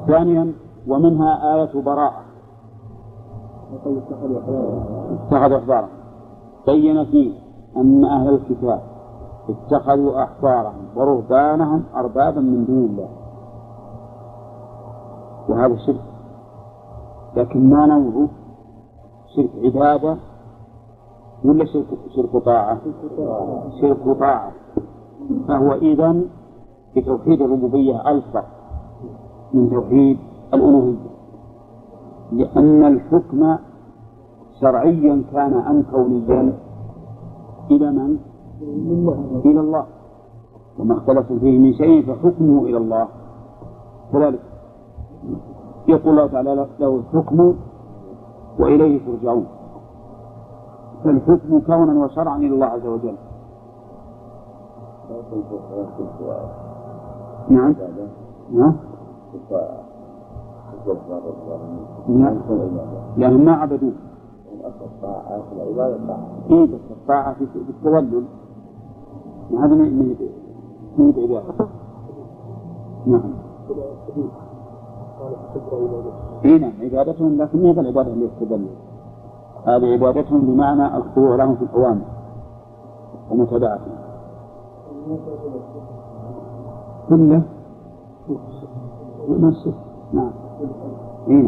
ثانيا ومنها آية براءة اتخذوا أحبارهم بين فيه أن أهل الكتاب اتخذوا أحبارهم ورهبانهم أربابا من دون الله، وهذا شرك، لكن ما نوعه؟ شرك عبادة ولا شرك طاعة؟ شرك طاعة. فهو إذن بتوحيد الربوبية ألصق من توحيد الألوهية، لأن الحكم شرعيا كان أم كونيا إلى من؟ إلى الله، وما اختلف فيه من شيء فحكمه إلى الله. كذلك يقول الله تعالى له الحكم وإليه ترجعون، فالحكم كونا وشرعا إلى الله عز وجل. نعم لأنهم ما عبدوه. إيه بس الطاعة في التولد، هذا من عبادة. نعم إيه نعم عبادتهم، لكن ما هي العبادة اللي يستدل، هذه عبادتهم بمعنى الخضوع لهم في الأوامر ومتابعتهم كله نفسه. نعم إيه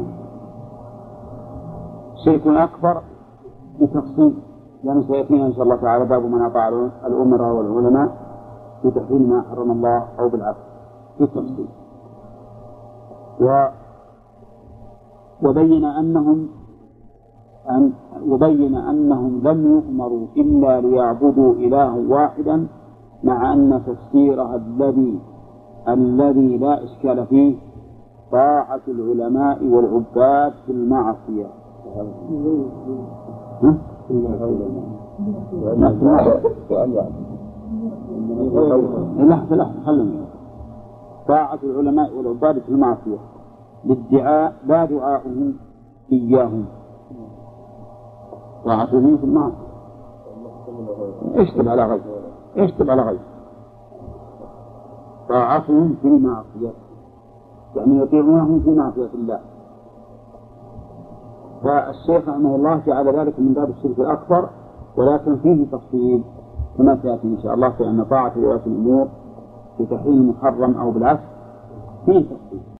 شرك أكبر بتفصيل، يعني سيأتينا إن شاء الله تعالى باب من أطاع الأمراء والعلماء في تحريم ما حرم الله أو بالعكس بالتفصيل. وبين أنهم لم يؤمروا إلا ليعبدوا إله واحدا، مع أن تفسيرها الذي لا إشكال فيه طاعة العلماء والعباد في المعصية. لحظة خلنا طاعة العلماء والعباد في المعصية للدعاء لا دعاؤهم إياهم، طاعتهم في المعصية. اشتب على غير طاعتهم في المعصية، يعني يطيعونهم في معصية الله. فالشيخ رحمه الله جعل ذلك من باب الشرك الأكبر، ولكن فيه تفصيل كما سيأتي إن شاء الله، في أن طاعة ولاة الأمور في تحريم المحرم أو بالعكس فيه تفصيل.